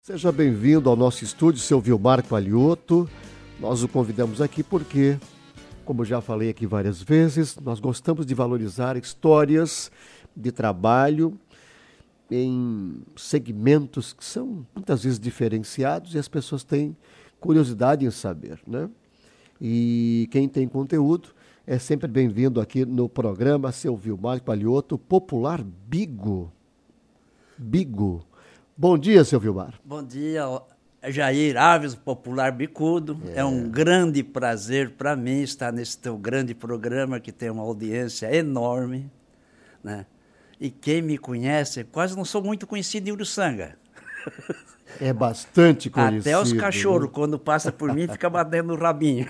Seja bem-vindo ao nosso estúdio, seu Vilmar Palioto. Nós o convidamos aqui porque, como já falei aqui várias vezes, nós gostamos de valorizar histórias de trabalho em segmentos que são muitas vezes diferenciados e as pessoas têm curiosidade em saber, né? E quem tem conteúdo é sempre bem-vindo aqui no programa, seu Vilmar Palioto, popular Bigo. Bigo. Bom dia, seu Vilmar. Bom dia, Jair Alves, popular bicudo. É um grande prazer para mim estar nesse teu grande programa que tem uma audiência enorme, né? E quem me conhece, quase não sou muito conhecido em Uruçanga. É bastante conhecido. Até os cachorros, né? Quando passa por mim, fica batendo o rabinho.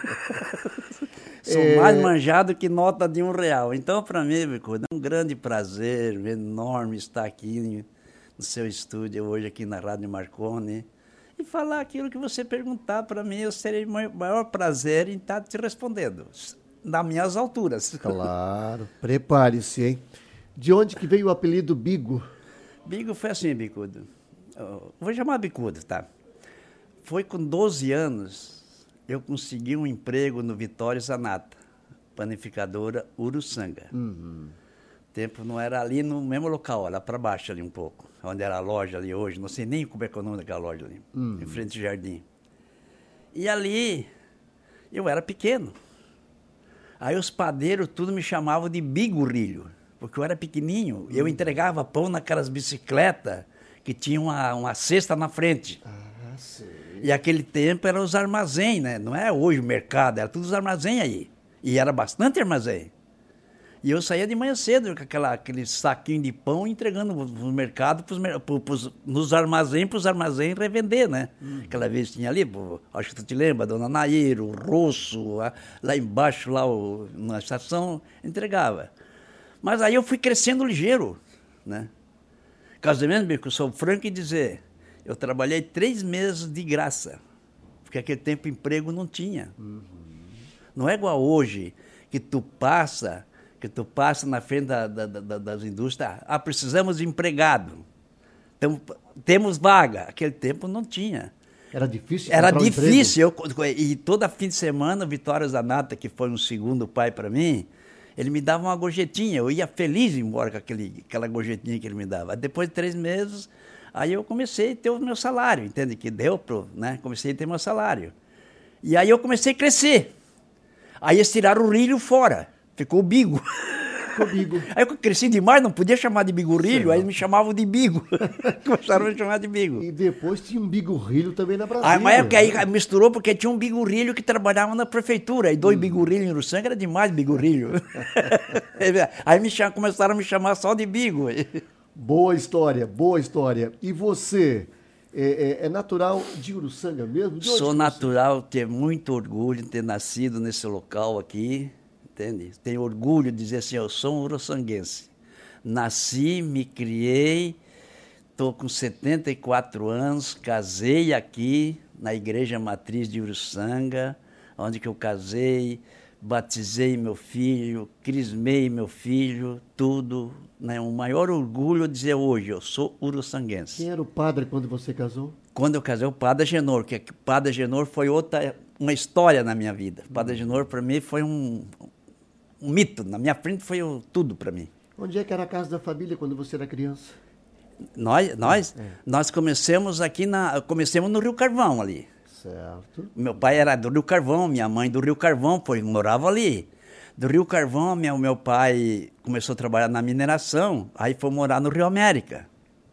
Sou mais manjado que nota de R$1. Então, para mim, bicudo, é um grande prazer enorme estar aqui no seu estúdio hoje aqui na Rádio Marconi e falar aquilo que você perguntar para mim, eu serei o maior prazer em estar te respondendo, nas minhas alturas. Claro, prepare-se, hein? De onde que veio o apelido Bigo? Bigo foi assim, bicudo. Vou chamar bicudo, tá? Foi com 12 anos, eu consegui um emprego no Vitória Zanata, panificadora Uruçanga. O tempo não era ali no mesmo local, era para baixo ali um pouco, onde era a loja ali hoje, não sei nem como é que é o nome daquela loja ali, em frente ao jardim. E ali, eu era pequeno. Aí os padeiros tudo me chamavam de bigorrilho, porque eu era pequenininho, eu entregava pão naquelas bicicletas que tinha uma cesta na frente. Ah, sim. E aquele tempo eram os armazéns, né? Não é hoje o mercado, era tudo os armazéns aí. E era bastante armazém. E eu saía de manhã cedo com aquele saquinho de pão entregando no mercado, nos armazéns, para os armazéns revender, né? Aquela vez tinha ali, acho que tu te lembra, Dona Nair, o Rosso, lá embaixo, na estação, entregava. Mas aí eu fui crescendo ligeiro, né? Casamento, eu sou franco em dizer, eu trabalhei 3 meses de graça, porque aquele tempo emprego não tinha. Não é igual hoje, que tu passa na frente das indústrias, precisamos de empregado, então, temos vaga. Aquele tempo não tinha. Era difícil? Era difícil. E toda fim de semana, Vitória Zanata, que foi um segundo pai para mim, ele me dava uma gorjetinha. Eu ia feliz embora com aquela gorjetinha que ele me dava. Depois de 3 meses, aí eu comecei a ter o meu salário, entende? Que deu né? Comecei a ter meu salário. E aí eu comecei a crescer. Aí eles tiraram o rilho fora. Ficou o Bigo. Ficou Bigo. Aí eu cresci demais, não podia chamar de bigorrilho, aí me chamavam de Bigo. Começaram a me chamar de Bigo. E depois tinha um bigorrilho também na Brasília. Mas é que aí misturou porque tinha um bigorrilho que trabalhava na prefeitura. E 2 bigorrilhos em Uruçanga era demais bigorrilho. Aí começaram a me chamar só de Bigo. Boa história, boa história. E você, é natural de Uruçanga mesmo? Sou natural, tenho muito orgulho de ter nascido nesse local aqui. Entende? Tenho orgulho de dizer assim, eu sou um uruçanguense. Nasci, me criei, estou com 74 anos, casei aqui na Igreja Matriz de Uruçanga, onde que eu casei, batizei meu filho, crismei meu filho, tudo. Né? O maior orgulho de dizer hoje, eu sou uruçanguense. Quem era o padre quando você casou? Quando eu casei, o Padre Agenor, que o Padre Agenor foi uma história na minha vida. O Padre Agenor, para mim, foi um mito. Na minha frente foi tudo para mim. Onde é que era a casa da família quando você era criança? Nós começamos começamos no Rio Carvão ali. Certo. Meu pai era do Rio Carvão, minha mãe do Rio Carvão, morava ali. Do Rio Carvão, meu pai começou a trabalhar na mineração, aí foi morar no Rio América.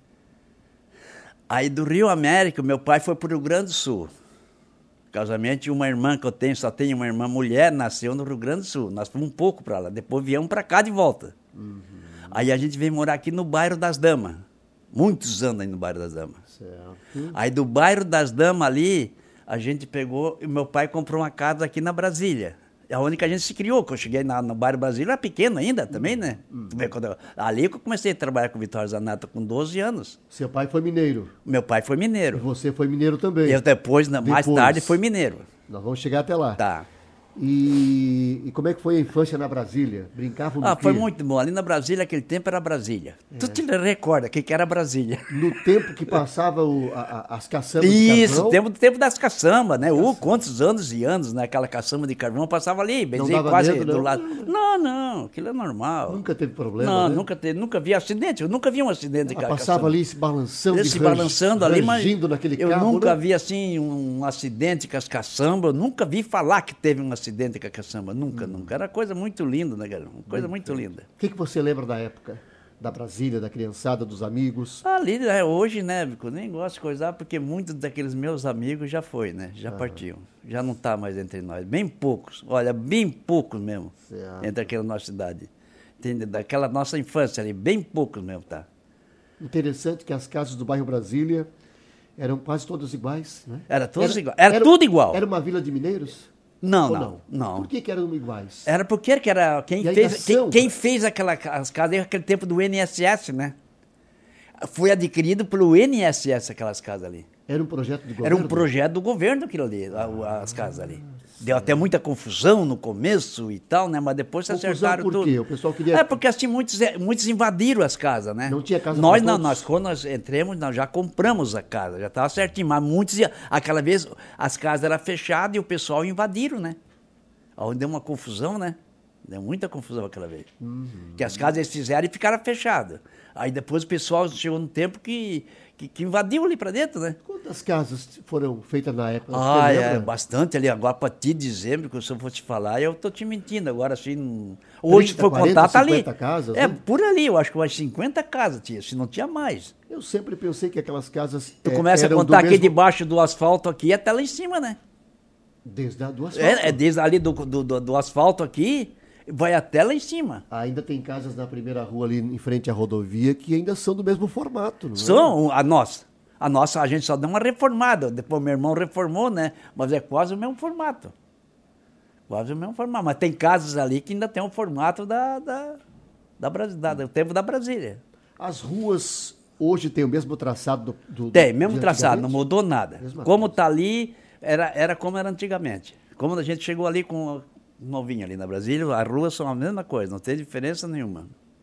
Aí do Rio América, meu pai foi para o Rio Grande do Sul. Casamento de uma irmã que eu tenho, só tenho uma irmã mulher, nasceu no Rio Grande do Sul. Nós fomos um pouco para lá, depois viemos para cá de volta. Aí a gente veio morar aqui no bairro das Damas. Muitos anos aí no bairro das Damas. Certo. Aí do bairro das Damas ali, a gente pegou, e meu pai comprou uma casa aqui na Brasília. É onde que a gente se criou, que eu cheguei no bairro Brasília, era pequeno ainda também, né? Ali que eu comecei a trabalhar com o Vitória Zanata com 12 anos. Seu pai foi mineiro? Meu pai foi mineiro. E você foi mineiro também? Eu depois, mais tarde, fui mineiro. Nós vamos chegar até lá. Tá. E como é que foi a infância na Brasília? Brincavam no quê? Foi muito bom. Ali na Brasília, aquele tempo era Brasília. Tu te recorda o que era Brasília? No tempo que passava as caçambas de Isso, carvão? tempo das caçambas, né? Quantos anos e anos, né? Aquela caçamba de carvão passava ali, bem dizer, dava quase medo, do não? lado. Não, aquilo é normal. Nunca teve problema, Não, né? nunca vi acidente. Eu nunca vi um acidente de Passava caçamba. ali se balançando, Se balançando ali, mas rangindo naquele eu cabo, nunca né? vi assim um acidente com as caçambas, eu nunca vi falar que teve um acidente com a caçamba, nunca. Era coisa muito linda, né, cara? Uma coisa muito linda. O que você lembra da época? Da Brasília, da criançada, dos amigos? Ali, hoje, né, Bico, nem gosto de coisar, porque muitos daqueles meus amigos já foi, né? Já partiam. Já não está mais entre nós. Bem poucos, olha, bem poucos mesmo, Certo. entre aquela nossa cidade. Entende? Daquela nossa infância ali, bem poucos mesmo, tá? Interessante que as casas do bairro Brasília eram quase todas iguais, né? Era todos igual. Era tudo igual. Era uma vila de mineiros? Não, Ou não. Por que eram iguais? Era porque que era quem fez as casas naquele tempo do INSS, né? Foi adquirido pelo INSS aquelas casas ali. Era um projeto do governo? Era um projeto do governo aquilo ali, as casas ali. Deu até muita confusão no começo e tal, né? Mas depois se Confusão acertaram por tudo. quê? O pessoal queria... Porque assim, muitos invadiram as casas, né? Não tinha casa Nós para não, todos? quando nós entramos, nós já compramos a casa, já estava certinho. Mas muitos, aquela vez, as casas eram fechadas e o pessoal invadiram, né? Onde deu uma confusão, né? Deu muita confusão aquela vez. Que as casas eles fizeram e ficaram fechadas. Aí depois o pessoal chegou num tempo que invadiu ali para dentro, né? Quantas casas foram feitas na época? Você lembra? Bastante ali. Agora, para te dizer, porque se eu for te falar, eu tô te mentindo. Agora, assim, hoje, 30, se for 40, contar, tá ali. 50 casas, né? Por ali, eu acho que umas 50 casas tinha, se não tinha mais. Eu sempre pensei que aquelas casas Tu começa a eram contar do aqui mesmo... debaixo do asfalto aqui, até lá em cima, né? Desde a do asfalto. Desde ali do asfalto aqui, vai até lá em cima. Ainda tem casas na primeira rua ali em frente à rodovia que ainda são do mesmo formato, não é? São a nossa. A gente só deu uma reformada. Depois meu irmão reformou, né? Mas é quase o mesmo formato. Quase o mesmo formato. Mas tem casas ali que ainda tem o formato do tempo da Brasília. As ruas hoje têm o mesmo traçado Tem, mesmo de traçado, não antigamente? mudou nada. Mesma Como coisa. está ali, era como era antigamente. Como a gente chegou ali com novinho ali na Brasília, as ruas são a mesma coisa, não tem diferença nenhuma.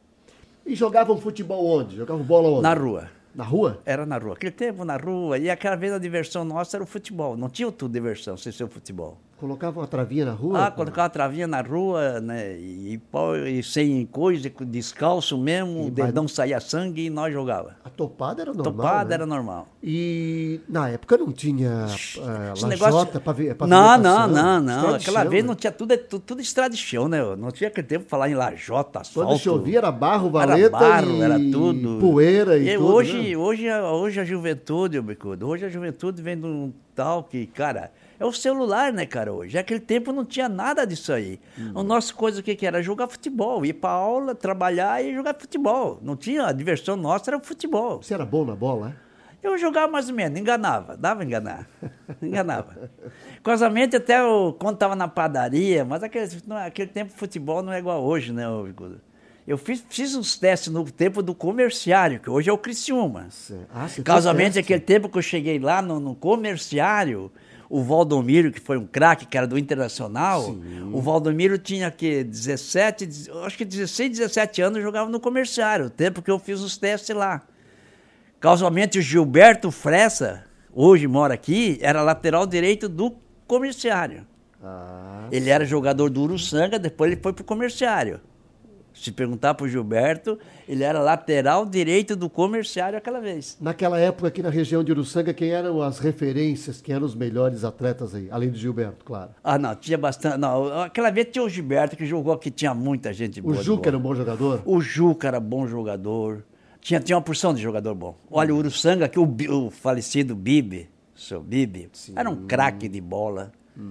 E jogavam futebol onde? Jogavam bola onde? Na rua. Na rua? Era na rua. Aquele tempo na rua, e aquela vez a diversão nossa era o futebol. Não tinha outra diversão sem ser o futebol. Colocavam uma travinha na rua? Colocava uma travinha na rua, né? E sem coisa, descalço mesmo, o dedão saía sangue e nós jogava. A topada era normal, Topada né? era normal. E na época não tinha Esse lajota, negócio... pavimentação? Não. Estrada de Aquela chão, vez né? não tinha tudo estrada de chão, né? Não tinha aquele tempo de falar em lajota, asfalto. Quando chovia era barro, valeta era barro, e era tudo. poeira e tudo, né? Hoje a juventude, Bicudo, hoje a juventude vem de um tal que, cara, é o celular, né, cara, hoje. Naquele tempo não tinha nada disso aí. A nossa coisa, o que era? Jogar futebol, ir pra aula, trabalhar e jogar futebol. Não tinha, a diversão nossa era o futebol. Você era bom na bola, é? Eu jogava mais ou menos, enganava, dava enganar, enganava. Curiosamente, até quando estava na padaria, mas aquele tempo futebol não é igual hoje, né, Bicudo? Eu fiz uns testes no tempo do comerciário, que hoje é o Criciúma. Você Casualmente, fez teste? aquele tempo que eu cheguei lá no comerciário, o Valdomiro, que foi um craque, que era do Internacional, Sim. o Valdomiro tinha que acho que 16, 17 anos, jogava no comerciário, o tempo que eu fiz os testes lá. Casualmente, o Gilberto Fressa, hoje mora aqui, era lateral direito do comerciário. Ele era jogador do Uruçanga, depois ele foi pro comerciário. Se perguntar pro Gilberto, ele era lateral direito do comerciário aquela vez. Naquela época, aqui na região de Uruçanga, quem eram as referências, quem eram os melhores atletas aí? Além do Gilberto, claro. Não, tinha bastante. Não, aquela vez tinha o Gilberto, que jogou aqui, tinha muita gente boa. O Juca era um bom jogador? O Juca era bom jogador. Tinha uma porção de jogador bom. Olha, o Uruçanga, aqui, o falecido Bibi, seu Bibi, era um craque de bola.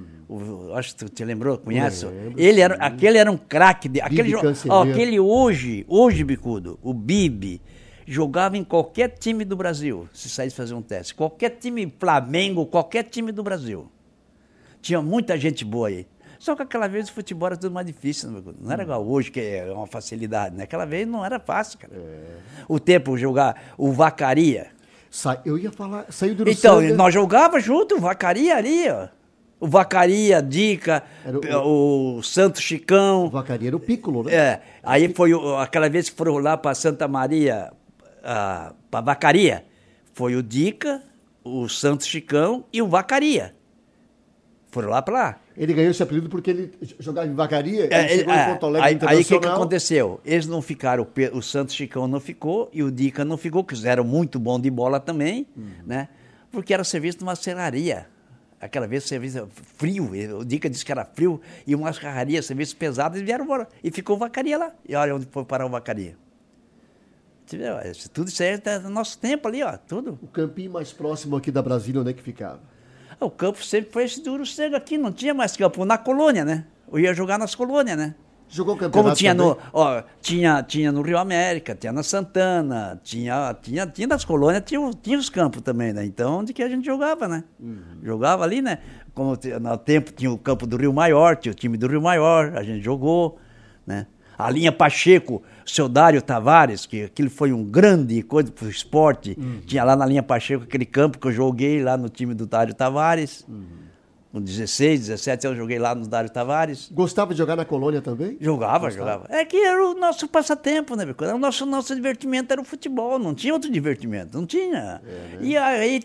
Acho que tu te lembrou, conhece? Lembro, aquele era um craque. Cancelheiro. Aquele hoje, Bicudo, o Bibi, jogava em qualquer time do Brasil, se saísse fazer um teste. Qualquer time, Flamengo, qualquer time do Brasil. Tinha muita gente boa aí. Só que aquela vez o futebol era tudo mais difícil, né, Bicudo? Não era igual hoje, que é uma facilidade, né? Aquela vez não era fácil, cara. O tempo, jogar o Vacaria. Eu ia falar, saiu do Uruçanga. Então, nós jogávamos junto, o Vacaria ali, ó. O Vacaria, Dica, Era o Santo Chicão. O Vacaria era o Piccolo, né? É, aí foi aquela vez que foram lá para Santa Maria, para Vacaria, foi o Dica, o Santo Chicão e o Vacaria. Foram lá para lá. Ele ganhou esse apelido porque ele jogava em Vacaria, ele chegou em Porto Alegre Aí o Internacional. que aconteceu? Eles não ficaram, o Santo Chicão não ficou e o Dica não ficou, que eles eram muito bons de bola também, né? Porque era serviço de uma serraria. Aquela vez serviço frio, o Dica disse que era frio, e uma serraria, serviço pesado, eles vieram embora. E ficou o Vacaria lá. E olha onde foi parar o Vacaria. Tudo isso aí é do nosso tempo ali, ó, tudo. O campinho mais próximo aqui da Brasília, onde é que ficava? O campo sempre foi esse duro cego aqui, não tinha mais campo. Na colônia, né? Eu ia jogar nas colônias, né? Jogou campeonato Como tinha também? tinha no Rio América, tinha na Santana, tinha nas colônias, tinha os campos também, né? Então, onde que a gente jogava, né? Jogava ali, né? Como no tempo tinha o campo do Rio Maior, tinha o time do Rio Maior, a gente jogou, né? A linha Pacheco, o seu Dário Tavares, que aquilo foi um grande coisa para o esporte. Tinha lá na linha Pacheco aquele campo que eu joguei lá no time do Dário Tavares. Com 16, 17 eu joguei lá no Dário Tavares. Gostava de jogar na colônia também? Jogava. É que era o nosso passatempo, né? O nosso divertimento era o futebol, não tinha outro divertimento, não tinha. Né? E aí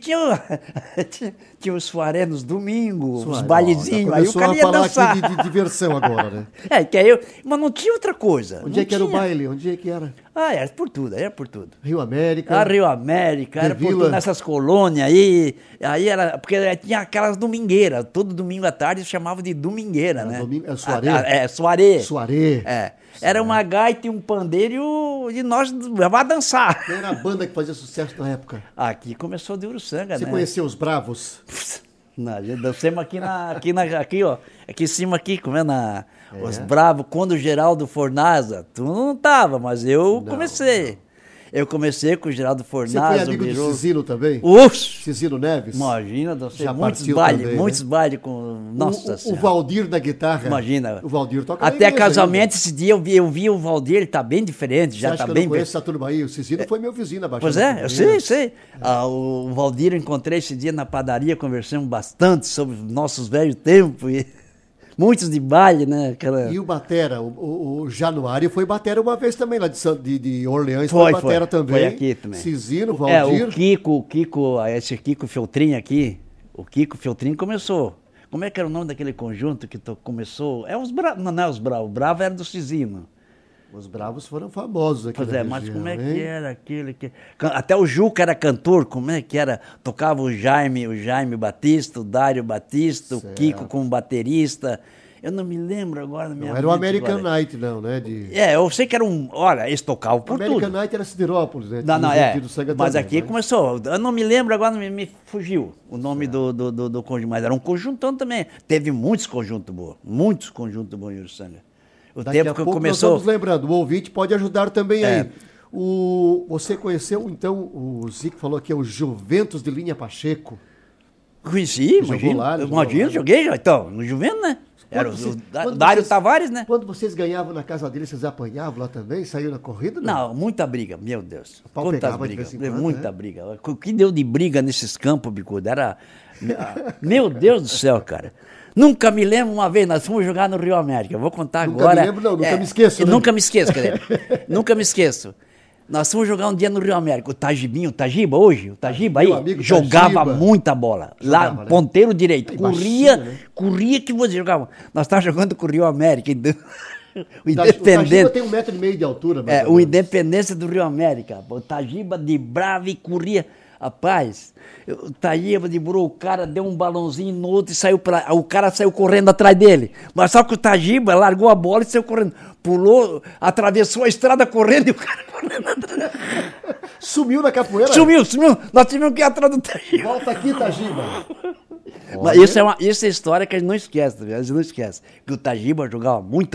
tinha os soaré nos domingos, os bailezinhos, aí o cara ia falar dançar. aqui de diversão agora, né? Mas não tinha outra coisa. Onde é que era o baile? Onde é que era? Era por tudo. Rio América? Rio América, era por Vila. tudo, nessas colônias aí era, porque tinha aquelas domingueiras, todo domingo à tarde chamava de domingueira, né? Soaré? Soaré. Soaré. Era uma gaita e um pandeiro e nós vamos dançar. Quem era a banda que fazia sucesso na época? Aqui começou de Uruçanga, Você né? conheceu os Bravos? Não, já dançamos aqui, ó. Aqui em cima, aqui, comendo os Bravos. Quando o Geraldo Fornaza, tu não tava, mas eu comecei. Eu comecei com o Geraldo Fornaza. Você foi amigo do Cizino também? Uf! Cizino Neves? Imagina, dancei Já muitos partiu bailes, também, muitos né? bailes com... Nossa O Senhora. Valdir da guitarra. Imagina. O Valdir toca Até na igreja casamento, ainda. esse dia eu vi o Valdir, ele tá bem diferente, Você já acha tá que eu bem... não conheço essa turma aí? O Cizino foi meu vizinho na Baixada. Pois é, eu Fluminense. sei. O Valdir eu encontrei esse dia na padaria, conversamos bastante sobre nossos velhos tempos e muitos de baile, né? E o batera, o Januário foi batera uma vez também, lá de Orleans, foi batera também. Foi aqui também. Cizino, Valdir. O Kiko, esse Kiko Feltrin aqui, o Kiko Feltrin começou. Como é que era o nome daquele conjunto que começou? Os Bravos, não é os Bravos, o Bravo era do Cizino. Os Bravos foram famosos aqui Pois na mas região, como é hein? que era aquele que... Até o Juca era cantor, como é que era? Tocava o Jaime Batista, o Dário Batista, o Kiko como baterista. Eu não me lembro agora na minha Não era o mente American agora. Night, não, né? Eu sei que era Olha, eles tocavam O por American tudo. Night era Siderópolis, né? Não, Tinha do Sanga mas também, aqui né? começou. Eu não me lembro agora, me fugiu o nome do conjunto, mas era um conjuntão também. Teve muitos conjuntos bons em Uruçanga. O Daqui tempo a que pouco começou. nós estamos lembrando, o ouvinte pode ajudar também aí. Você conheceu, então, o Zico falou aqui, o Juventus de Linha Pacheco. Conheci, Jogou lá, jogou imagina, lá. joguei já, então, no Juventus, né? Era Quando o Dário vocês- Tavares, né? Quando vocês ganhavam na casa dele, vocês apanhavam lá também? Saíram na corrida? Não, muita briga, meu Deus. pau Quantas pegava de brigas, vez em quando, muita né? briga. O que deu de briga nesses campos, Bicudo, era... Meu Deus do céu, cara. Nunca me lembro uma vez, nós fomos jogar no Rio América. Eu vou contar Nunca agora. me lembro, não, nunca me esqueço, né? Nunca me esqueço, quer dizer, nunca me esqueço. Nós fomos jogar um dia no Rio América. O Tagiba hoje, o Tagiba Meu aí, amigo jogava Tagiba. muita bola. Lá, Jogava, né? ponteiro direito. E Corria, baixinho, né? corria que você jogava. Nós estávamos jogando com o Rio América. O O Tagiba Independente. tem 1,5 m de altura, mais ou O menos. Independência do Rio América. O Tagiba de brava e corria. Rapaz, o Tagiba de burro, o cara deu um balãozinho no outro e saiu para. O cara saiu correndo atrás dele. Mas só que o Tagiba largou a bola e saiu correndo. Pulou, atravessou a estrada correndo e o cara correndo atrás. Sumiu na capoeira? Sumiu. Nós tivemos que ir atrás do Tagiba. Volta aqui, Tagiba. Mas isso é história que a gente não esquece, a gente não esquece. Que o Tagiba jogava muita bola.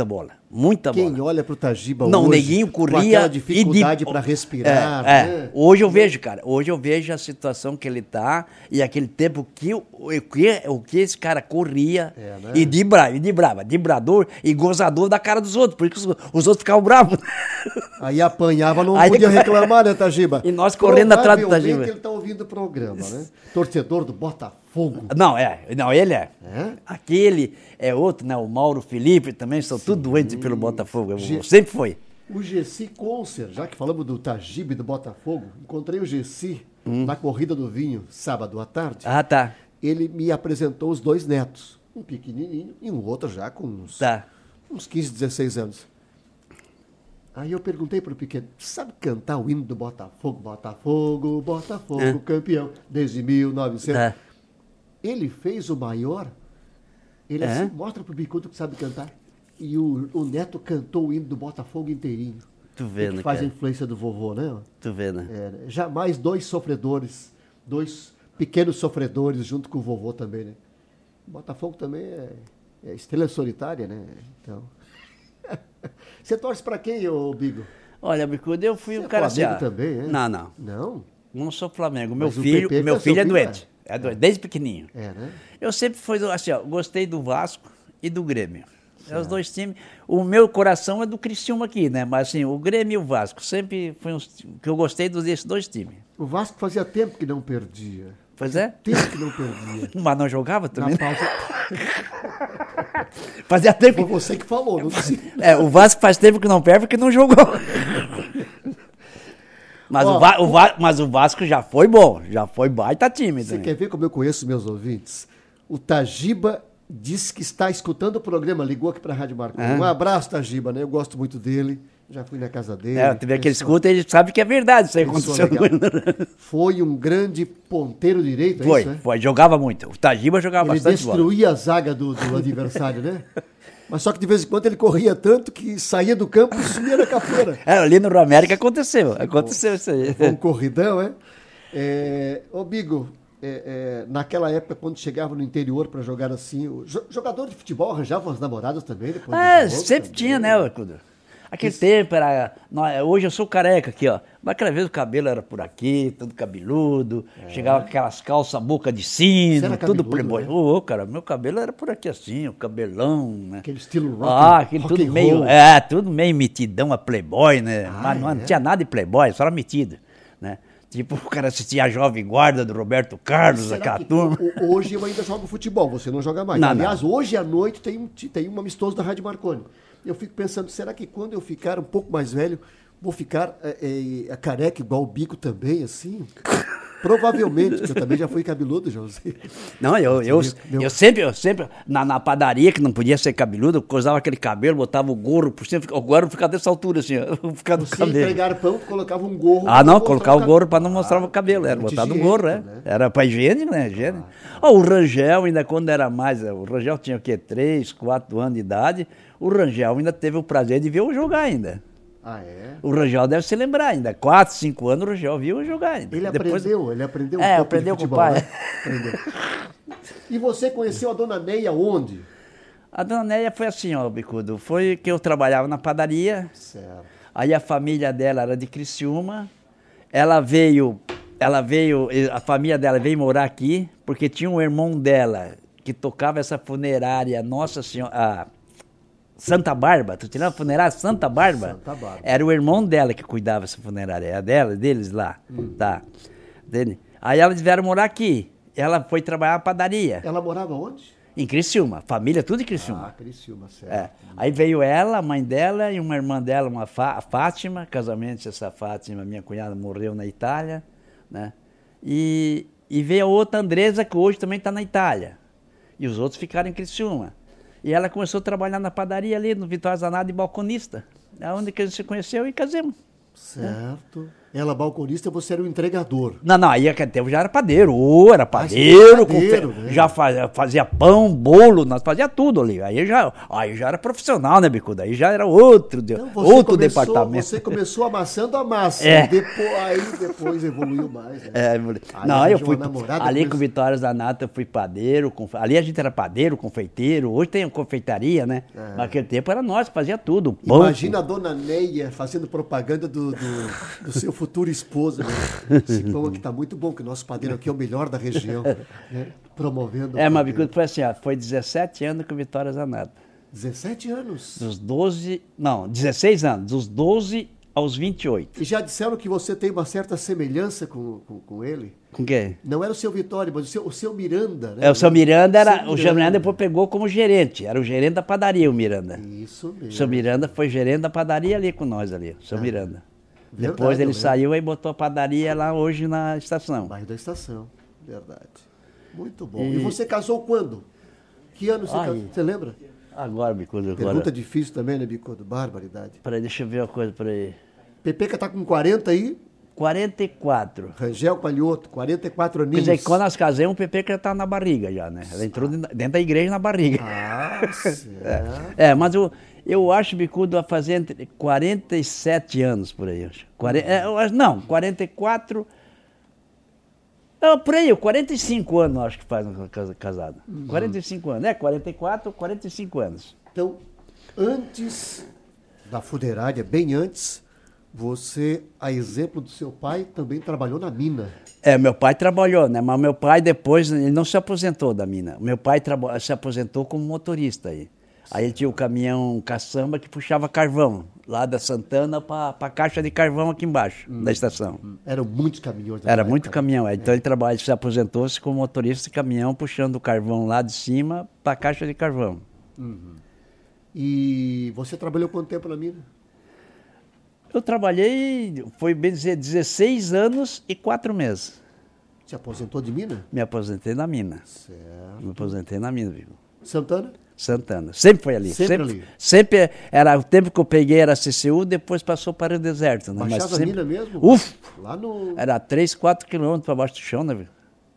Muita bola. Quem olha pro Tajiba Não, hoje, o Neguinho corria com aquela dificuldade para respirar, né? Hoje eu vejo, cara, hoje eu vejo a situação que ele tá e aquele tempo que o que esse cara corria né? e dibrador e gozador da cara dos outros, porque os outros ficavam bravos. Aí apanhava, não Aí, podia reclamar, né, Tajiba? E nós correndo atrás do Tajiba. Ele tá ouvindo o programa, né? Torcedor do Botafogo. Não, ele é. É? Aquele é outro, né? O Mauro Felipe também, são tudo doentes pelo Botafogo. Sempre foi. O Gessi Concer, já que falamos do Tajiba e do Botafogo, encontrei o Gessi na Corrida do Vinho, sábado à tarde. Ah, tá. Ele me apresentou os 2 netos, um pequenininho e um outro já com uns 15, 16 anos. Aí eu perguntei para o pequeno, sabe cantar o hino do Botafogo? Botafogo, Botafogo, campeão, desde 1900. Ele fez o maior, ele assim, mostra pro bicudo que sabe cantar. E o neto cantou o hino do Botafogo inteirinho. Tu vê, né, faz cara? a influência do vovô, né? Tu vê, né? Jamais 2 sofredores, 2 pequenos sofredores junto com o vovô também, né? O Botafogo também é estrela solitária, né? Então... Você torce para quem, ô Bigo? Olha, Bicudo, eu fui um cara assim... Flamengo também, é? Não. Não? Não sou Flamengo. Meu Mas o filho PP é doente. É doente, desde pequenininho. Né? Eu sempre fui assim, ó, gostei do Vasco e do Grêmio. É os dois times. O meu coração é do Criciúma aqui, né? Mas assim, o Grêmio e o Vasco sempre foi que eu gostei desses 2 times. O Vasco fazia tempo que não perdia. Pois é? Tempo que não perdia. Mas não jogava também? Na pausa... Fazia tempo Foi você que falou, não sei. o Vasco faz tempo que não perde porque não jogou. Mas, mas o Vasco já foi bom, já foi baita time. Você também. quer ver como eu conheço meus ouvintes? O Tajiba disse que está escutando o programa, ligou aqui para a Rádio Marconi. Um abraço, Tajiba, né? Eu gosto muito dele, já fui na casa dele. Tu vê que ele escuta, ele sabe que é verdade isso aí aconteceu. Foi um grande ponteiro direito, é isso, né? Foi, jogava muito. O Tajiba jogava bastante bola. Ele destruía a zaga do adversário, né? Mas só que de vez em quando ele corria tanto que saía do campo e sumia na capoeira. Ali no América aconteceu isso aí. Foi um corridão, Ô Bigo, naquela época, quando chegava no interior para jogar assim, o jogador de futebol arranjava umas namoradas também? Depois sempre tinha, né, Arcudo? Aquele tempo era... Hoje eu sou careca aqui, ó. Mas aquela vez o cabelo era por aqui, todo cabeludo. Chegava com aquelas calças boca de sino, tudo playboy. Né? Cara, meu cabelo era por aqui assim, o cabelão, né? Aquele estilo rock, aquele rock tudo meio... tudo meio metidão a playboy, né? Mas não tinha nada de playboy, só era metido, né? Tipo, o cara assistia a Jovem Guarda do Roberto Carlos, aquela turma. Hoje eu ainda jogo futebol, você não joga mais. Aliás, hoje à noite tem um amistoso da Rádio Marconi. Eu fico pensando, será que quando eu ficar um pouco mais velho, vou ficar careca igual o Bico também, assim? Provavelmente, porque eu também já fui cabeludo, Joãozinho. Não, eu sempre, na padaria, que não podia ser cabeludo, eu usava aquele cabelo, botava o gorro por cima, o gorro ficava dessa altura, assim, ficava do cabelo. Se entregar pão, colocava um gorro. Colocava o gorro para não mostrar o cabelo, era botado o gorro, né? Era para higiene, né? Higiene. O Rangel, ainda quando era mais, o Rangel tinha o quê? 3, 4 anos de idade, o Rangel ainda teve o prazer de ver eu jogar ainda. O Rangel deve se lembrar ainda. 4, 5 anos o Rangel viu eu jogar ainda. Ele aprendeu um pouco aprendeu de futebol, com o pai. Né? Aprendeu. E você conheceu a dona Neia onde? A dona Neia foi assim, ó, Bicudo. Foi que eu trabalhava na padaria. Certo. Aí a família dela era de Criciúma. A família dela veio morar aqui, porque tinha um irmão dela que tocava essa funerária Nossa Senhora... Santa Bárbara, tu tirava a funerária Santa Bárbara? Santa Bárbara. Era o irmão dela que cuidava dessa funerária, era deles lá, tá. Aí elas vieram morar aqui, ela foi trabalhar na padaria. Ela morava onde? Em Criciúma, família tudo em Criciúma. Criciúma, certo. Aí veio ela, a mãe dela e uma irmã dela, a Fátima, casamento essa Fátima, minha cunhada morreu na Itália, né. E veio a outra Andresa, que hoje também está na Itália. E os outros ficaram em Criciúma. E ela começou a trabalhar na padaria ali, no Vitória Zanardi, de balconista. É onde que a gente se conheceu e casamos. Certo. Ela balconista, você era o entregador. Não, aí aquele tempo já era padeiro. Era padeiro, padeiro, né? já fazia pão, bolo, nós fazia tudo ali. Aí já era profissional, né, Bicudo? Aí já era outro departamento. Você começou amassando a massa. Depois evoluiu mais. Né? Eu fui ali com Vitórias da Nata, eu fui padeiro. Ali a gente era padeiro, confeiteiro. Hoje tem confeitaria, né? Naquele tempo era nós que fazia tudo. Imagina a dona Neia fazendo propaganda do seu futuro esposo. Né? Esse pão aqui tá muito bom, que o nosso padeiro aqui é o melhor da região. Né? Promovendo. Mas Bicudo foi assim, foi 17 anos com Vitórias da Nata. 17 anos? 16 anos, dos 12 aos 28. E já disseram que você tem uma certa semelhança com ele? Com quem? Não era o seu Vitória, mas o seu Miranda, né? O seu Miranda era. O seu Miranda depois pegou como gerente. Era o gerente da padaria, o Miranda. Isso mesmo. O seu Miranda foi gerente da padaria ali com nós ali, o seu Miranda. Verdade, depois ele saiu e botou a padaria lá hoje na estação. Bairro da Estação, verdade. Muito bom. E você casou quando? Que ano você casou? Você lembra? Agora, Bicudo. Pergunta difícil também, né, Bicudo? Barbaridade. Peraí, deixa eu ver uma coisa por aí. Pepeca tá com 40 aí? 44. Rangel Palhoto, 44 aninhos. Quer dizer, quando nós casamos, o Pepeca já tá na barriga já, né? Ela entrou dentro da igreja na barriga. Certo. Mas eu acho, Bicudo, a fazer entre 47 anos por aí. 44... por aí, 45 anos acho que faz casado. 45 anos, 44, 45 anos. Então, antes da fuderária, bem antes, você, a exemplo do seu pai, também trabalhou na mina. Meu pai trabalhou, né? Mas meu pai depois, ele não se aposentou da mina. Meu pai se aposentou como motorista aí. Aí ele tinha o caminhão caçamba que puxava carvão, lá da Santana para a caixa de carvão aqui embaixo da estação. Eram muitos caminhões. Era muito caminhão. Então ele se aposentou-se como motorista de caminhão, puxando o carvão lá de cima para a caixa de carvão. E você trabalhou quanto tempo na mina? Eu trabalhei, foi bem dizer, 16 anos e 4 meses. Se aposentou de mina? Me aposentei na mina. Certo. Me aposentei na mina, viu? Santana? Sempre foi ali. Ali? Sempre era, o tempo que eu peguei era CCU, depois passou para o deserto. Né? Baixada sempre, mina mesmo? Lá no... Era 3, 4 quilômetros para baixo do chão, né, viu?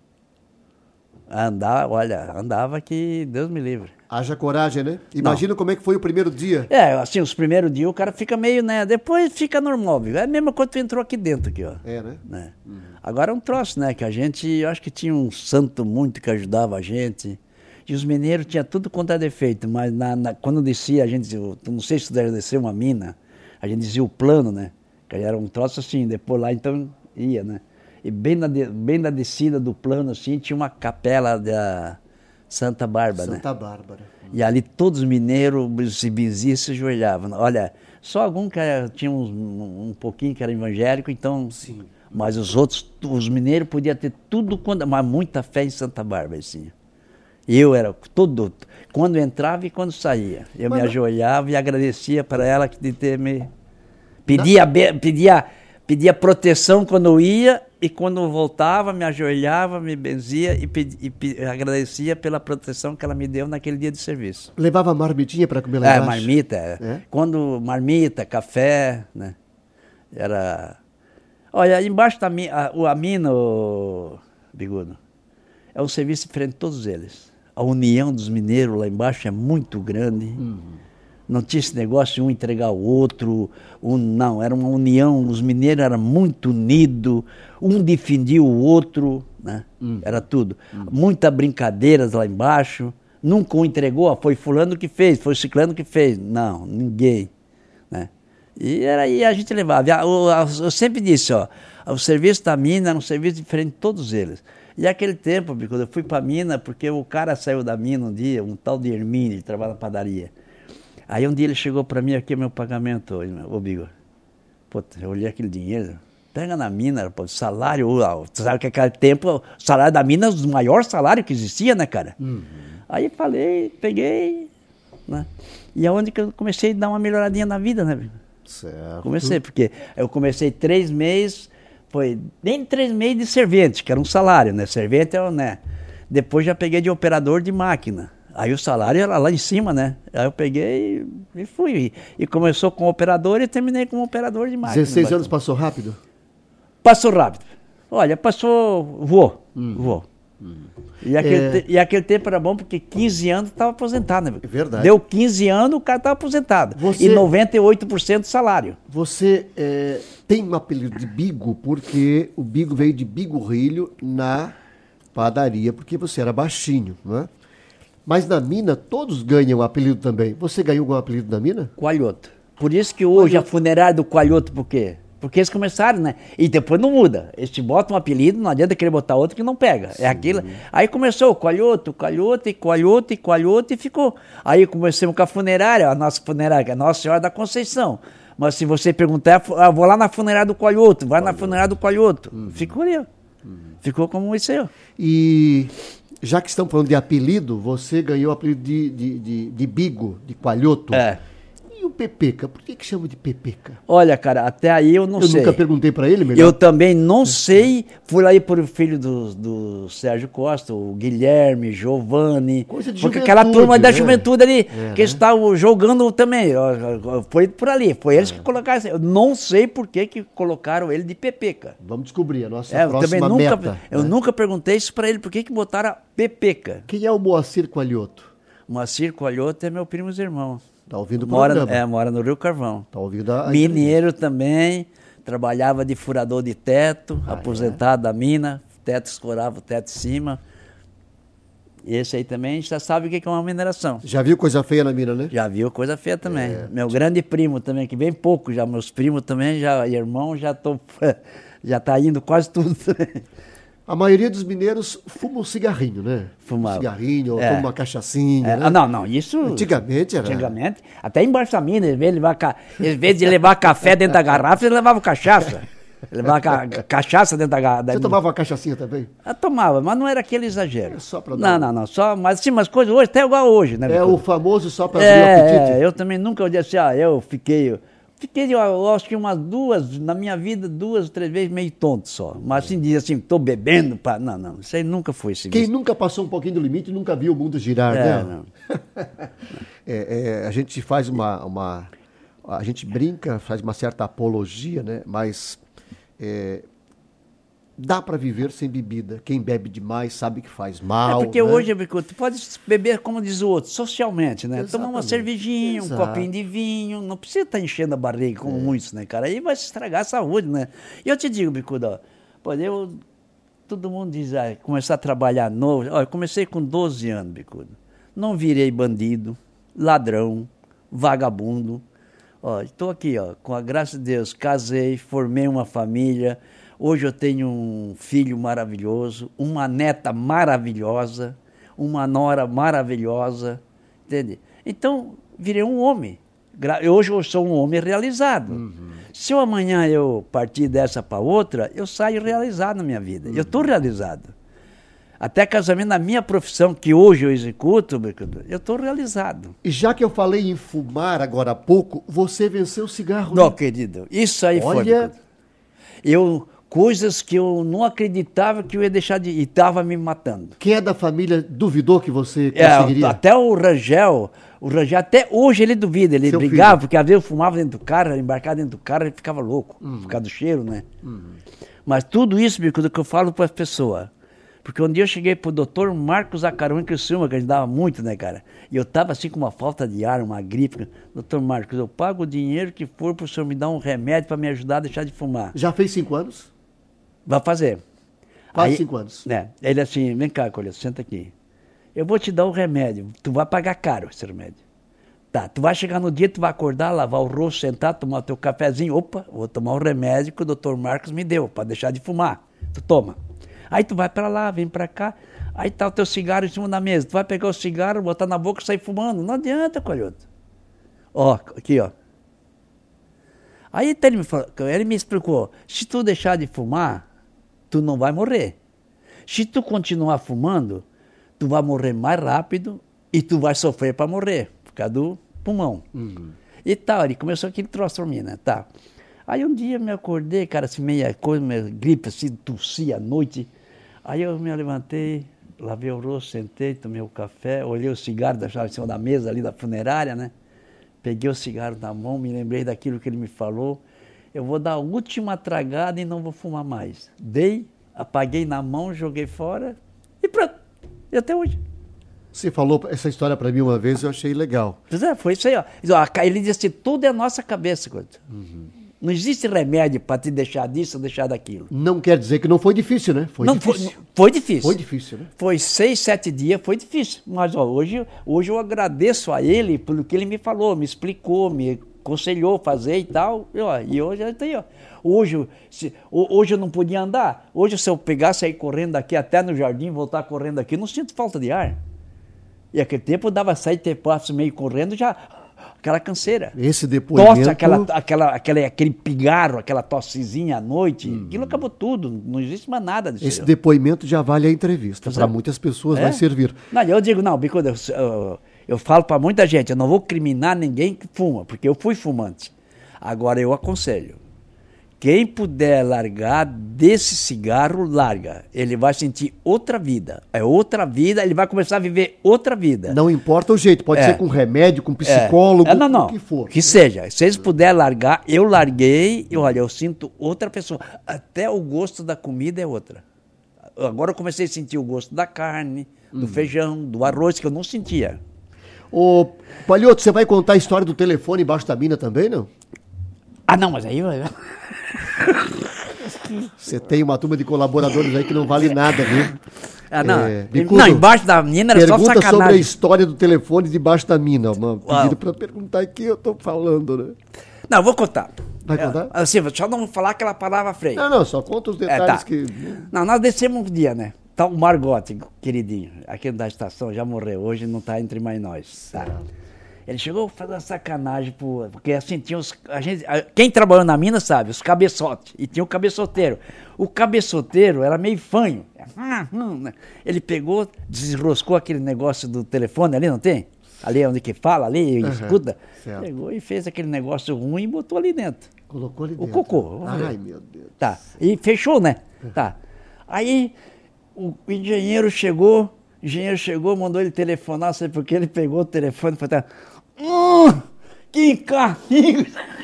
Andava que Deus me livre. Haja coragem, né? Imagina como é que foi o primeiro dia. Assim, os primeiros dias o cara fica meio, né? Depois fica normal, viu? É a mesma coisa que tu entrou aqui dentro, aqui, ó. Né? Agora é um troço, né? Que a gente, eu acho que tinha um santo muito que ajudava a gente. E os mineiros tinham tudo contra defeito, mas quando descia, a gente, não sei se tu deve descer uma mina, a gente dizia o plano, né? Que era um troço assim, depois lá então ia, né? E bem na descida do plano, assim, tinha uma capela da Santa Bárbara, Santa Bárbara. E ali todos os mineiros se benziam e se ajoelhavam. Olha, só algum que tinha um pouquinho que era evangélico, então... Sim. Mas os outros, os mineiros podiam ter tudo, mas muita fé em Santa Bárbara, assim. Eu era todo, quando entrava e quando saía. Eu me ajoelhava e agradecia para ela de ter me... Pedia proteção quando eu ia e quando voltava, me ajoelhava, me benzia e agradecia pela proteção que ela me deu naquele dia de serviço. Levava marmitinha para comer lá embaixo? Marmita. Quando marmita, café, né? Era... Olha, embaixo da mina, Bigudo, é um serviço diferente de todos eles. A união dos mineiros lá embaixo é muito grande. Não tinha esse negócio de um entregar o outro. Não, era uma união. Os mineiros eram muito unidos. Um defendia o outro, né? Era tudo. Muitas brincadeiras lá embaixo. Nunca um entregou, foi fulano que fez, foi ciclano que fez. Não, ninguém. Né? E aí a gente levava. Eu sempre disse, o serviço da mina era um serviço diferente de todos eles. E aquele tempo, quando eu fui para a mina, porque o cara saiu da mina um dia, um tal de Hermínio, ele trabalha na padaria. Aí um dia ele chegou para mim, aqui é meu pagamento, ô Bigo. Pô, eu olhei aquele dinheiro, pega na mina, pô, salário, você sabe que naquele tempo o salário da mina é o maior salário que existia, né, cara? Aí falei, peguei, né? E é onde que eu comecei a dar uma melhoradinha na vida, né, Bigo? Certo. Comecei, porque eu comecei 3 meses... Foi nem 3 meses de servente, que era um salário, né? Servente é, né? Depois já peguei de operador de máquina. Aí o salário era lá em cima, né? Aí eu peguei e fui. E começou com operador e terminei como operador de máquina. 16 anos passou rápido? Passou rápido. Olha, voou. E aquele tempo era bom porque 15 anos estava aposentado, né? É verdade. Deu 15 anos, o cara estava aposentado. E 98% do salário. Você tem um apelido de Bigo porque o Bigo veio de bigorrilho na padaria, porque você era baixinho, não é? Mas na mina todos ganham apelido também. Você ganhou algum apelido na mina? Coalhoto. Por isso que hoje a funerária do Coalhoto, por quê? Porque eles começaram, né? E depois não muda. Eles te botam um apelido, não adianta querer botar outro que não pega. Sim. É aquilo. Aí começou Coalhoto, Coalhoto, e Coalhoto, e Coalhoto, e ficou. Aí começamos com a funerária, a nossa funerária, que é a Nossa Senhora da Conceição. Mas se você perguntar, vou lá na funerária do Coalhoto, vai na funerária do Coalhoto. Ficou ali, ó. Ficou como isso aí, ó. E já que estamos falando de apelido, você ganhou o apelido de Bigo, de Coalhoto. É. E o Pepeca? Por que chama de Pepeca? Olha, cara, até aí eu não sei. Eu nunca perguntei para ele, melhor. Eu também não sei. Fui lá por filho do Sérgio Costa, o Guilherme, Giovanni. Coisa de porque juventude, aquela turma da né? juventude ali, que né? estavam jogando também. Foi por ali. Foi eles que colocaram. Eu não sei por que colocaram ele de Pepeca. Vamos descobrir a nossa eu próxima também meta. Eu nunca perguntei isso para ele, por que botaram Pepeca. Quem é o Moacir Coalhoto? Moacir Coalhoto é meu primo irmão. Tá ouvindo o programa? Mora no Rio Carvão. Tá ouvindo a Mineiro também, trabalhava de furador de teto, aposentado da mina, teto escorava o teto em cima. Esse aí também a gente já sabe o que é uma mineração. Já viu coisa feia na mina, né? Já viu coisa feia também. Meu grande primo também, que vem pouco já, meus primos também, irmão, já tá indo quase tudo também. A maioria dos mineiros fuma um cigarrinho, né? Fumava. Um cigarrinho, ou toma uma cachaçinha, né? Não, isso... Antigamente era... Antigamente, até embaixo da mina, em vez de levar café dentro da garrafa, eles levavam cachaça. Levava cachaça dentro da garrafa. Você tomava uma cachaçinha também? Eu tomava, mas não era aquele exagero. É só pra dar não, só, mas sim, umas coisas hoje, até igual hoje, né? O famoso só pra abrir o apetite. Eu também nunca, eu disse, eu fiquei, eu acho que na minha vida, 2 ou 3 vezes meio tonto só. Mas assim, diz assim, tô bebendo, não, isso aí nunca foi esse Quem nunca passou um pouquinho do limite nunca viu o mundo girar, né? Não. A gente faz a gente brinca, faz uma certa apologia, né? Mas dá para viver sem bebida. Quem bebe demais sabe que faz mal. Porque né? hoje, tu pode beber, como diz o outro, socialmente, né? Exatamente. Tomar uma cervejinha, Exato. um copinho de vinho, não precisa estar enchendo a barriga como muitos, né, cara? Aí vai se estragar a saúde, né? E eu te digo, Bicuda, todo mundo diz, começar a trabalhar novo. Olha, eu comecei com 12 anos, Bicuda. Não virei bandido, ladrão, vagabundo. Estou aqui, com a graça de Deus, casei, formei uma família. Hoje eu tenho um filho maravilhoso, uma neta maravilhosa, uma nora maravilhosa, entende? Então, virei um homem. Hoje eu sou um homem realizado. Uhum. Se amanhã eu partir dessa para outra, eu saio realizado na minha vida. Eu estou realizado. Até casamento na minha profissão, que hoje eu executo, eu estou realizado. E já que eu falei em fumar agora há pouco, você venceu o cigarro. Não, né? querido, isso aí Olha... foi. Coisas que eu não acreditava que eu ia deixar de... E estava me matando. Quem é da família duvidou que você conseguiria? Até o Rangel, até hoje ele duvida, ele Seu brigava, filho. porque às vezes eu fumava dentro do carro, embarcava dentro do carro, ele ficava louco, por causa do cheiro, né? Mas tudo isso, Bicuda, que eu falo para as pessoas. Porque um dia eu cheguei pro doutor Marcos Acarão em Criciúma, que ajudava muito, né, cara? E eu tava assim com uma falta de ar, uma gripe. Doutor Marcos, eu pago o dinheiro que for pro senhor me dar um remédio para me ajudar a deixar de fumar. Já fez 5 anos? Vai fazer. Quase 5 anos. Ele assim, vem cá, Colha, senta aqui. Eu vou te dar um remédio, tu vai pagar caro esse remédio. Tá, tu vai chegar no dia, tu vai acordar, lavar o rosto, sentar, tomar o teu cafezinho. Opa, vou tomar o remédio que o doutor Marcos me deu, para deixar de fumar. Tu toma. Aí tu vai para lá, vem para cá, aí tá o teu cigarro em cima da mesa. Tu vai pegar o cigarro, botar na boca e sair fumando. Não adianta, Colhoto. Aqui, ó. Aí ele me explicou, se tu deixar de fumar, tu não vai morrer. Se tu continuar fumando, tu vai morrer mais rápido e tu vai sofrer para morrer, por causa do pulmão. E tal, ele começou aquele troço pra mim, né? Tá. Aí um dia me acordei, cara, assim, meia gripe, assim, tossi à noite. Aí eu me levantei, lavei o rosto, sentei, tomei o café, olhei o cigarro, deixava em cima da mesa ali da funerária, né? Peguei o cigarro na mão, me lembrei daquilo que ele me falou. eu vou dar a última tragada e não vou fumar mais. Dei, apaguei na mão, joguei fora e pronto. E até hoje. Você falou essa história para mim uma vez, eu achei legal. Pois é, foi isso aí. Ó. Ele disse, tudo é a nossa cabeça. Não existe remédio para te deixar disso ou deixar daquilo. Não quer dizer que não foi difícil, né? Foi difícil. Foi difícil. Foi difícil, né? Foi 6, 7 dias, foi difícil. Mas ó, hoje eu agradeço a ele pelo que ele me falou, me explicou, me aconselhou a fazer e tal. E hoje eu tenho. Hoje eu não podia andar. Hoje, se eu pegar, sair correndo daqui até no jardim, voltar correndo aqui, não sinto falta de ar. E aquele tempo eu dava 7 passos meio correndo, já aquela canseira. Esse depoimento... Tosse, aquele pigarro, aquela tossezinha à noite, aquilo acabou tudo, não existe mais nada disso. Esse depoimento já vale a entrevista, para muitas pessoas vai servir. Não, eu digo, não, Bicudo, eu falo para muita gente, eu não vou criminar ninguém que fuma, porque eu fui fumante. Agora eu aconselho, quem puder largar desse cigarro, larga. Ele vai sentir outra vida. É outra vida, ele vai começar a viver outra vida. Não importa o jeito, pode ser com remédio, com psicólogo, não. o que for. Que seja. Se eles puderem largar, eu larguei e olha, eu sinto outra pessoa. Até o gosto da comida é outra. Agora eu comecei a sentir o gosto da carne, do feijão, do arroz, que eu não sentia. Ô, Palhoto, você vai contar a história do telefone embaixo da mina também, não? Ah, não, mas aí... Você tem uma turma de colaboradores aí que não vale nada, viu? Não, embaixo da mina era só sacanagem. Pergunta sobre a história do telefone debaixo da mina. Pediram para perguntar aqui, eu tô falando, né? Não, eu vou contar. Vai contar? Assim, só não falar aquela palavra freia. Não, só conta os detalhes que... Não, nós descemos um dia, né? Tá o Margote, queridinho, aquele da estação, já morreu, hoje não tá entre mais nós. Tá? Ele chegou fazendo sacanagem, porque assim, tinha quem trabalhou na mina sabe, os cabeçotes, e tinha o cabeçoteiro. O cabeçoteiro era meio fanho. Ele pegou, desenroscou aquele negócio do telefone ali, não tem? Ali é onde que fala, ali escuta. Certo. Pegou e fez aquele negócio ruim e botou ali dentro. Colocou ali dentro. O cocô. Ai, meu Deus. Tá, e fechou, né? Tá. Aí o engenheiro chegou, mandou ele telefonar, sei porque ele pegou o telefone e falou, que carrinho!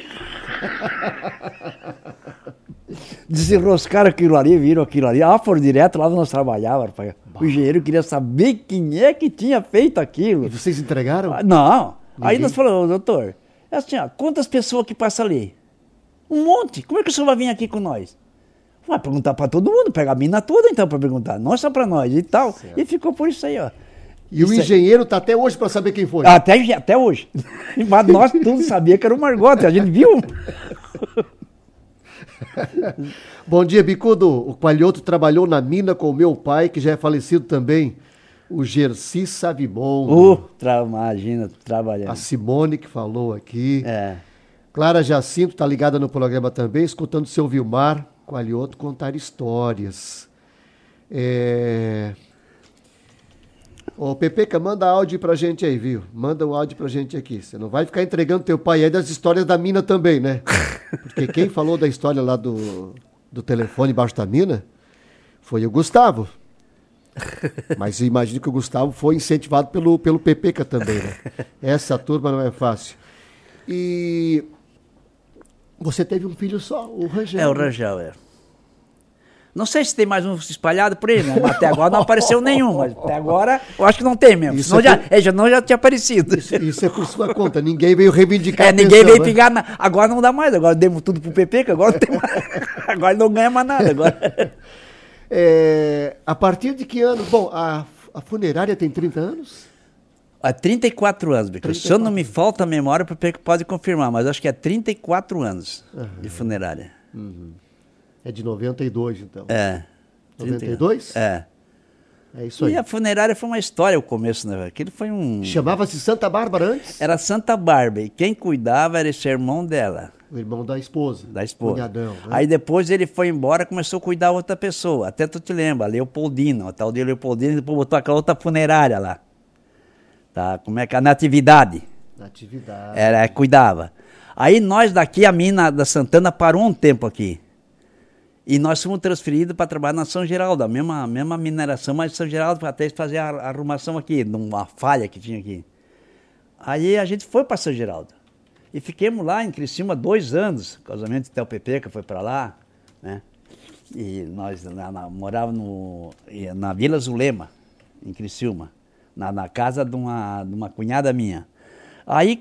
Desenroscaram aquilo ali, viram aquilo ali. Foram direto lá onde nós trabalhávamos, rapaz. O engenheiro queria saber quem é que tinha feito aquilo. E vocês entregaram? Não. Ninguém? Aí nós falamos, doutor, é assim, quantas pessoas que passam ali? Um monte. Como é que o senhor vai vir aqui com nós? Vai perguntar para todo mundo, pegar a mina toda então para perguntar, não só para nós e tal. Certo. E ficou por isso aí, ó. E isso o engenheiro está até hoje para saber quem foi? Até hoje. Mas nós todos sabíamos que era o Margote, a gente viu. Bom dia, Bicudo. O Palhoto trabalhou na mina com o meu pai, que já é falecido também, o Gersi Savimon. Imagina, trabalhando. A Simone que falou aqui. Clara Jacinto está ligada no programa também, escutando o seu Vilmar Palhoto contar histórias. Ô, Pepeca, manda áudio pra gente aí, viu? Manda um áudio pra gente aqui. Você não vai ficar entregando teu pai aí das histórias da mina também, né? Porque quem falou da história lá do telefone embaixo da mina foi o Gustavo. Mas eu imagino que o Gustavo foi incentivado pelo Pepeca também, né? Essa turma não é fácil. E você teve um filho só, o Rangel. O Rangel, Não sei se tem mais um espalhado por aí, né? Mas até agora não apareceu nenhum, mas até agora eu acho que não tem mesmo. Senão já tinha aparecido. Isso é por sua conta, ninguém veio reivindicar ninguém veio pegar, agora não dá mais, agora demos tudo pro PP, que agora não tem mais, agora ele não ganha mais nada. Agora. A partir de que ano? Bom, a funerária tem 30 anos? Há 34 anos, porque se eu não me falta a memória, o PP pode confirmar, mas acho que é 34 anos de funerária. É de 92, então. 92? É isso aí. E a funerária foi uma história, o começo, né? Aquilo foi Chamava-se Santa Bárbara antes? Era Santa Bárbara, e quem cuidava era esse irmão dela. O irmão da esposa. Cunhadão, né? Aí depois ele foi embora, começou a cuidar de outra pessoa. Até tu te lembra, Leopoldina, o tal de Leopoldina, depois botou aquela outra funerária lá. Tá? Como é que é? Natividade. Cuidava. Aí nós daqui, a mina da Santana parou um tempo aqui. E nós fomos transferidos para trabalhar na São Geraldo, a mesma mineração, mas São Geraldo para até fazer a arrumação aqui, numa falha que tinha aqui. Aí a gente foi para São Geraldo. E fiquemos lá em Criciúma 2 anos, casamento de Théo Pepeca foi para lá, né? E nós morávamos na Vila Zulema, em Criciúma, na casa de uma cunhada minha. Aí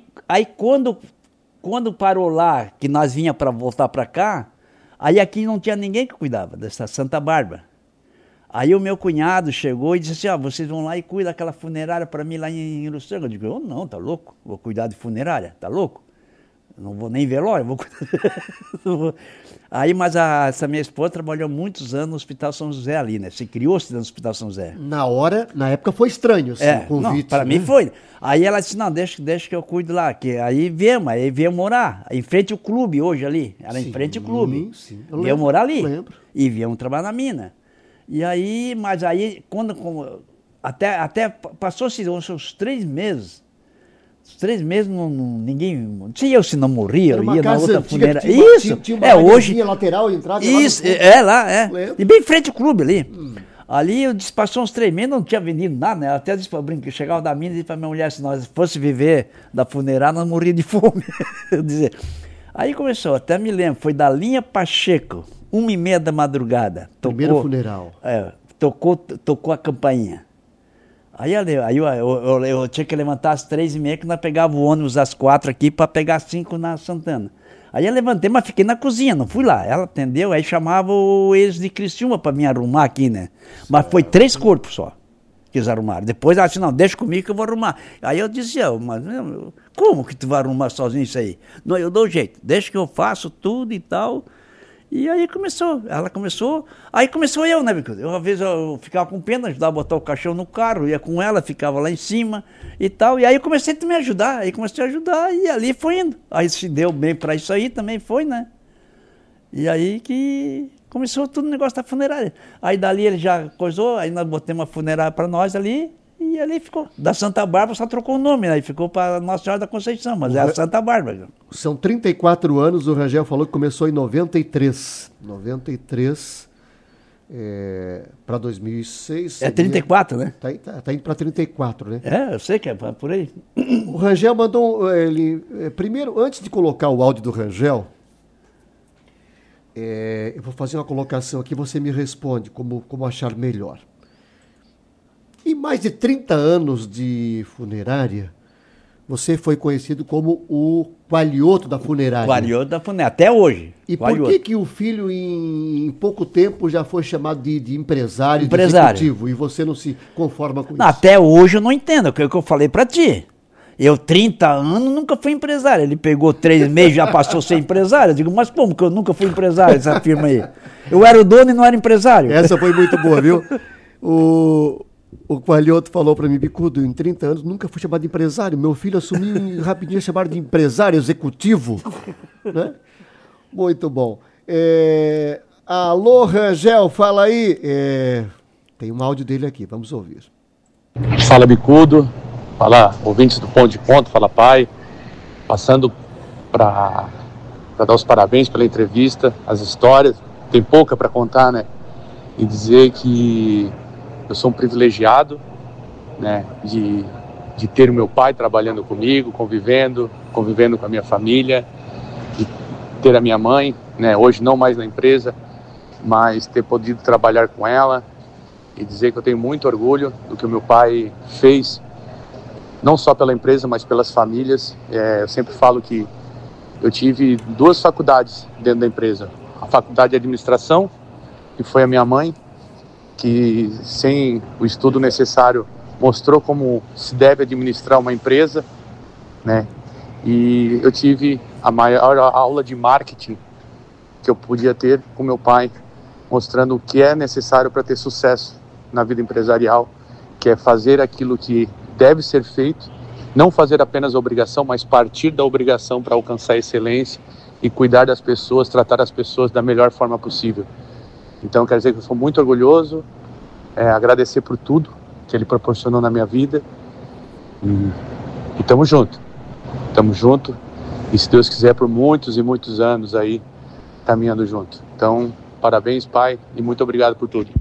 quando parou lá, que nós vinha para voltar para cá, aí aqui não tinha ninguém que cuidava dessa Santa Bárbara. Aí o meu cunhado chegou e disse assim, vocês vão lá e cuidam daquela funerária para mim lá em Uruçanga. Eu digo, não, tá louco? Vou cuidar de funerária, tá louco? Não vou nem velório, vou cuidar. Aí, mas essa minha esposa trabalhou muitos anos no Hospital São José ali, né? Se criou-se no Hospital São José. Na época foi estranho, assim, o convite. Para mim foi. Aí ela disse, não, deixa que eu cuido lá. Que aí viemos morar, em frente ao clube hoje ali. Era em frente ao clube. Sim, viemos morar ali. Lembro. E viemos trabalhar na mina. E aí, mas aí, até passou-se uns 3 meses. Os 3 meses, ninguém. Não sei eu se não morria, eu ia na outra funerária. Isso! Tinha uma hoje. Lateral, entrada. Isso, lá. E bem em frente ao clube ali. Ali eu disse, passou uns 3 meses, não tinha vendido nada, né? Eu até disse para brincar, chegava da mina e disse para minha mulher, se nós fosse viver da funerária, nós morríamos de fome. Eu dizia. Aí começou, até me lembro, foi da linha Pacheco, 1h30 da madrugada. Primeiro funeral. Tocou a campainha. Aí eu tinha que levantar às 3h30, que nós pegávamos o ônibus às 4 aqui para pegar 5 na Santana. Aí eu levantei, mas fiquei na cozinha, não fui lá. Ela atendeu, aí chamava eles de Criciúma para me arrumar aqui, né? Mas foi 3 corpos só que eles arrumaram. Depois ela disse, não, deixa comigo que eu vou arrumar. Aí eu dizia, mas como que tu vai arrumar sozinho isso aí? Não, eu dou jeito, deixa que eu faço tudo e tal. E aí ela começou, aí começou eu, né, Bicudo? Uma vez eu ficava com pena, ajudava a botar o caixão no carro, ia com ela, ficava lá em cima e tal. E aí eu comecei a me ajudar, e ali foi indo. Aí se deu bem para isso aí, também foi, né? E aí que começou tudo o negócio da funerária. Aí dali ele já coisou, aí nós botamos uma funerária para nós ali, e ali ficou. Da Santa Bárbara só trocou o nome, aí ficou para Nossa Senhora da Conceição, mas é a Santa Bárbara. São 34 anos, o Rangel falou que começou em 93. 93 para 2006. É 34, né? Tá indo para 34, né? Eu sei que é por aí. O Rangel mandou, primeiro, antes de colocar o áudio do Rangel, eu vou fazer uma colocação aqui, você me responde como achar melhor. Em mais de 30 anos de funerária, você foi conhecido como o coalhoto da funerária. Coalhoto da funerária, até hoje. E por que o filho, em pouco tempo, já foi chamado de empresário, de executivo, e você não se conforma com isso? Até hoje eu não entendo, o que eu falei pra ti. Eu, 30 anos, nunca fui empresário. Ele pegou 3 meses e já passou a ser empresário. Eu digo, mas como que eu nunca fui empresário, essa firma aí? Eu era o dono e não era empresário. Essa foi muito boa, viu? O Coalhoto falou para mim, Bicudo, em 30 anos nunca fui chamado de empresário. Meu filho assumiu e rapidinho chamaram de empresário executivo. Né? Muito bom. Alô, Rangel, fala aí. Tem um áudio dele aqui, vamos ouvir. Fala, Bicudo. Fala, ouvintes do Ponto de Ponto, fala, pai. Passando para dar os parabéns pela entrevista, as histórias. Tem pouca para contar, né? E dizer que eu sou um privilegiado, né, de ter o meu pai trabalhando comigo, convivendo com a minha família, de ter a minha mãe, né, hoje não mais na empresa, mas ter podido trabalhar com ela e dizer que eu tenho muito orgulho do que o meu pai fez, não só pela empresa, mas pelas famílias. Eu sempre falo que eu tive 2 faculdades dentro da empresa. A faculdade de administração, que foi a minha mãe, que sem o estudo necessário mostrou como se deve administrar uma empresa, né? E eu tive a maior aula de marketing que eu podia ter com meu pai, mostrando o que é necessário para ter sucesso na vida empresarial, que é fazer aquilo que deve ser feito, não fazer apenas a obrigação, mas partir da obrigação para alcançar a excelência e cuidar das pessoas, tratar as pessoas da melhor forma possível. Então, quero dizer que eu sou muito orgulhoso, agradecer por tudo que ele proporcionou na minha vida e tamo junto, e se Deus quiser por muitos e muitos anos aí, caminhando junto. Então, parabéns, pai, e muito obrigado por tudo.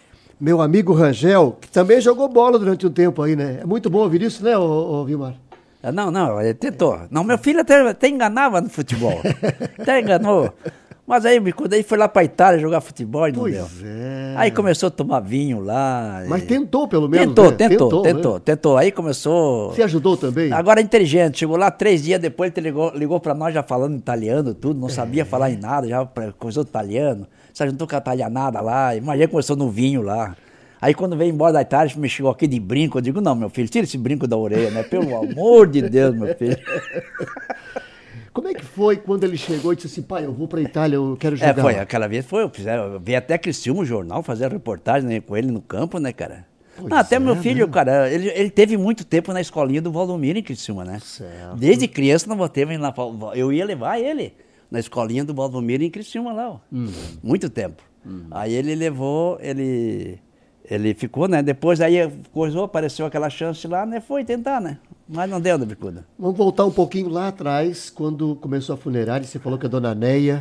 Meu amigo Rangel, que também jogou bola durante um tempo aí, né? É muito bom ouvir isso, né, ô Vilmar? Não, ele tentou. Não, meu filho até enganava no futebol. Até enganou. Mas aí, Bicudo, aí foi lá pra Itália jogar futebol e não deu. É. Aí começou a tomar vinho lá. Mas tentou, pelo menos, Tentou. Aí começou... Você ajudou também? Agora é inteligente. Chegou lá 3 dias depois, ele ligou pra nós já falando italiano, tudo. Não sabia falar em nada, já começou italiano. Se juntou com a italianada lá. Imagina, começou no vinho lá. Aí quando veio embora da Itália, me chegou aqui de brinco. Eu digo, não, meu filho, tira esse brinco da orelha, né? Pelo amor de Deus, meu filho. Como é que foi quando ele chegou e disse assim, pai, eu vou pra Itália, eu quero jogar? Foi, aquela vez eu vi até Criciúma, o jornal, fazer a reportagem, né, com ele no campo, né, cara? Até meu filho, né? Cara, ele teve muito tempo na escolinha do Valdomiro em Criciúma, né? Certo. Desde criança não teve lá, eu ia levar ele na escolinha do Valdomiro em Criciúma lá, ó. Muito tempo. Aí ele levou, ele ficou, né? Depois aí apareceu aquela chance lá, né? Foi tentar, né? Mas não deu, né, Bicuda? Vamos voltar um pouquinho lá atrás, quando começou a funerária, você falou que a dona Neia,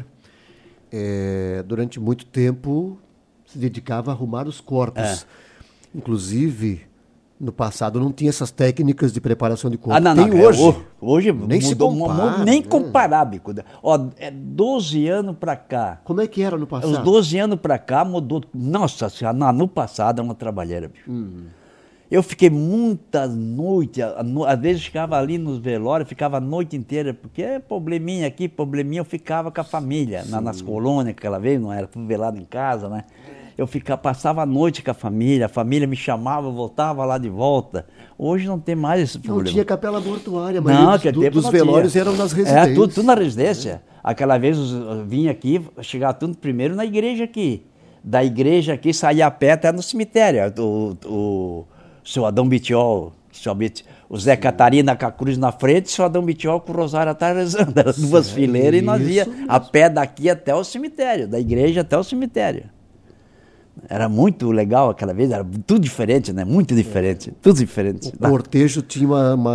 durante muito tempo, se dedicava a arrumar os corpos. Inclusive, no passado não tinha essas técnicas de preparação de corpo. Tem hoje. Hoje nem se compara. Nem comparar, Bicuda. Ó, 12 anos pra cá. Como é que era no passado? Os 12 anos pra cá mudou. Nossa Senhora, no passado é uma trabalheira, bicho. Eu fiquei muitas noites, às vezes ficava ali nos velórios, ficava a noite inteira, porque é probleminha aqui, probleminha, eu ficava com a família, nas colônias, aquela vez, não era tudo velado em casa, né? Eu passava a noite com a família me chamava, eu voltava lá de volta. Hoje não tem mais esse problema. Não tinha capela mortuária, mas dos velórios eram nas residências. Tudo na residência. Aquela vez vinha aqui, chegava tudo primeiro na igreja aqui. Da igreja aqui, saía a pé até no cemitério. O seu Adão Bitiol, o Zé Catarina com a cruz na frente, o seu Adão Bitiol com o rosário atrás rezando. Eram 2 fileiras e nós ia a pé daqui até o cemitério, da igreja até o cemitério. Era muito legal aquela vez, era tudo diferente, né? Muito diferente, tudo diferente. O cortejo tinha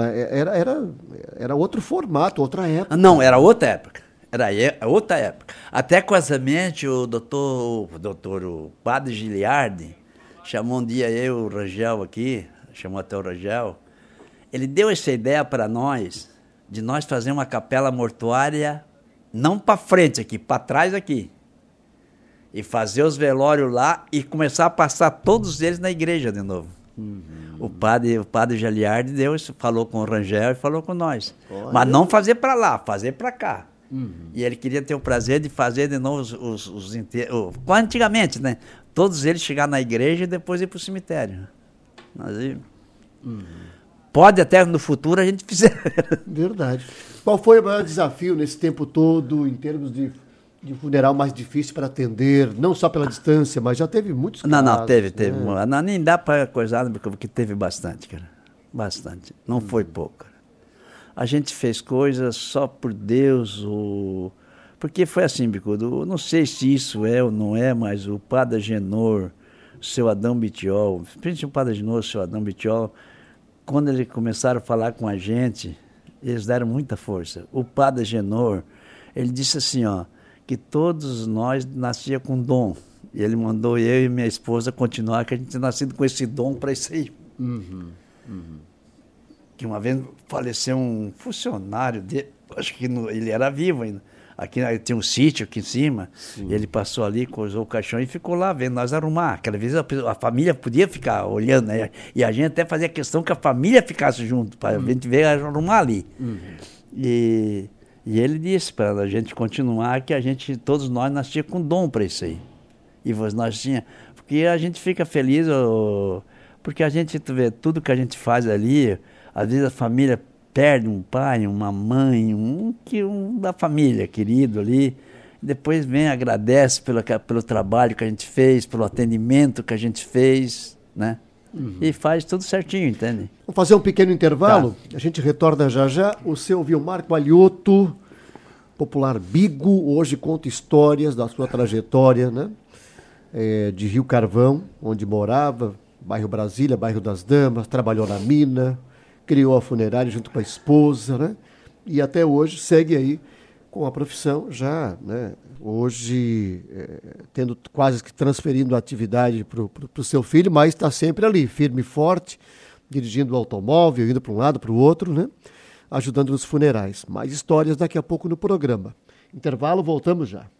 era outro formato, outra época. Não, era outra época. Era outra época. Até casualmente o padre Giliardi chamou um dia o Rangel aqui, chamou até o Rangel. Ele deu essa ideia para nós, de nós fazer uma capela mortuária, não para frente aqui, para trás aqui. E fazer os velórios lá e começar a passar todos eles na igreja de novo. O padre Giliardi falou com o Rangel e falou com nós. Mas não fazer para lá, fazer para cá. E ele queria ter o prazer de fazer de novo os enterros. Antigamente, né? Todos eles chegar na igreja e depois ir para o cemitério. Pode até no futuro a gente fizer. Verdade. Qual foi o maior desafio nesse tempo todo, em termos de funeral mais difícil para atender, não só pela distância, mas já teve muitos casos. Não, teve. Não, nem dá para coisar, porque teve bastante, cara. Bastante. Não foi pouco, cara. A gente fez coisas só por Deus, porque foi assim, Bicudo, não sei se isso é ou não é, mas o padre Agenor, o seu Adão Bitiol, principalmente o padre Agenor, o seu Adão Bitiol, quando eles começaram a falar com a gente, eles deram muita força. O padre Agenor, ele disse assim, que todos nós nascia com dom. E ele mandou eu e minha esposa continuar, que a gente tinha nascido com esse dom para isso aí. Que uma vez faleceu um funcionário dele, acho que ele era vivo ainda. Aqui tinha um sítio aqui em cima, e ele passou ali, coisou o caixão e ficou lá vendo nós arrumar. Aquela vez a família podia ficar olhando, né? E a gente até fazia questão que a família ficasse junto, para a gente ver arrumar ali. E ele disse para a gente continuar que todos nós nascíamos com dom para isso aí. E nós tínhamos, porque a gente fica feliz, porque a gente vê tudo que a gente faz ali, às vezes a família perde um pai, uma mãe, um da família querido ali, depois vem, agradece pelo trabalho que a gente fez, pelo atendimento que a gente fez, né? E faz tudo certinho, entende? Vamos fazer um pequeno intervalo, A gente retorna já. O seu Vilmar Coalhoto, popular Bigo, hoje conta histórias da sua trajetória, né? De Rio Carvão, onde morava, bairro Brasília, bairro das Damas, trabalhou na mina, criou a funerária junto com a esposa, né? E até hoje segue aí com a profissão já, né? Hoje tendo quase que transferindo a atividade para o seu filho, mas está sempre ali, firme e forte, dirigindo o automóvel, indo para um lado, para o outro, né? ajudando nos funerais. Mais histórias daqui a pouco no programa. Intervalo, voltamos já.